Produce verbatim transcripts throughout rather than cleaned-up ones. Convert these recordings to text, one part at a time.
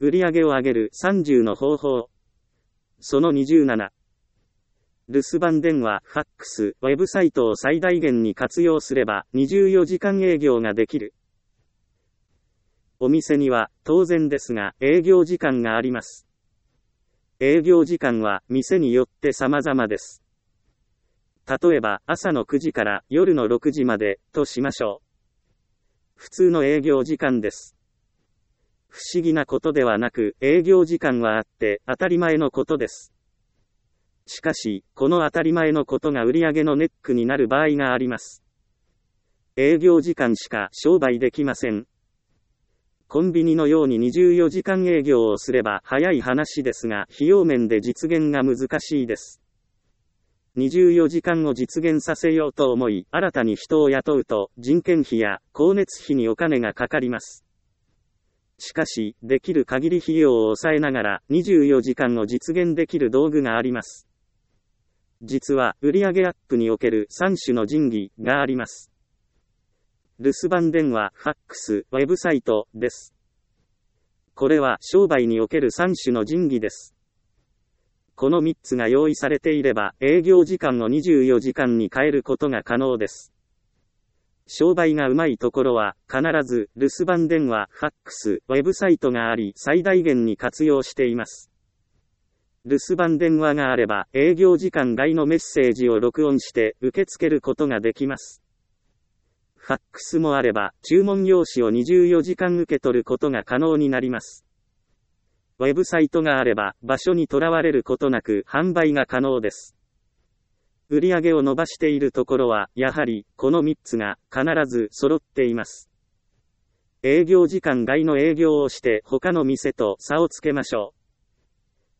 売上を上げるさんじゅうの方法。そのにじゅうなな。留守番電話、ファックス、ウェブサイトを最大限に活用すればにじゅうよじかん営業ができる。お店には当然ですが営業時間があります。営業時間は店によって様々です。例えば朝のくじから夜のろくじまでとしましょう。普通の営業時間です。不思議なことではなく営業時間はあって当たり前のことです。しかし、この当たり前のことが売上のネックになる場合があります。営業時間しか商売できません。コンビニのようににじゅうよじかん営業をすれば早い話ですが、費用面で実現が難しいです。にじゅうよじかんを実現させようと思い、新たに人を雇うと、人件費や光熱費にお金がかかります。しかし、できる限り費用を抑えながら、にじゅうよじかんを実現できる道具があります。実は、売上アップにおけるさん種の神器があります。留守番電話、ファックス、ウェブサイトです。これは商売におけるさん種の神器です。このみっつが用意されていれば、営業時間をにじゅうよじかんに変えることが可能です。商売がうまいところは、必ず、留守番電話、ファックス、ウェブサイトがあり、最大限に活用しています。留守番電話があれば、営業時間外のメッセージを録音して受け付けることができます。ファックスもあれば、注文用紙をにじゅうよじかん受け取ることが可能になります。ウェブサイトがあれば、場所にとらわれることなく販売が可能です。売上を伸ばしているところは、やはり、このみっつが必ず揃っています。営業時間外の営業をして他の店と差をつけましょう。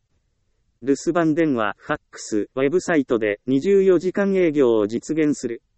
留守番電話、ファックス、ウェブサイトでにじゅうよじかん営業を実現する。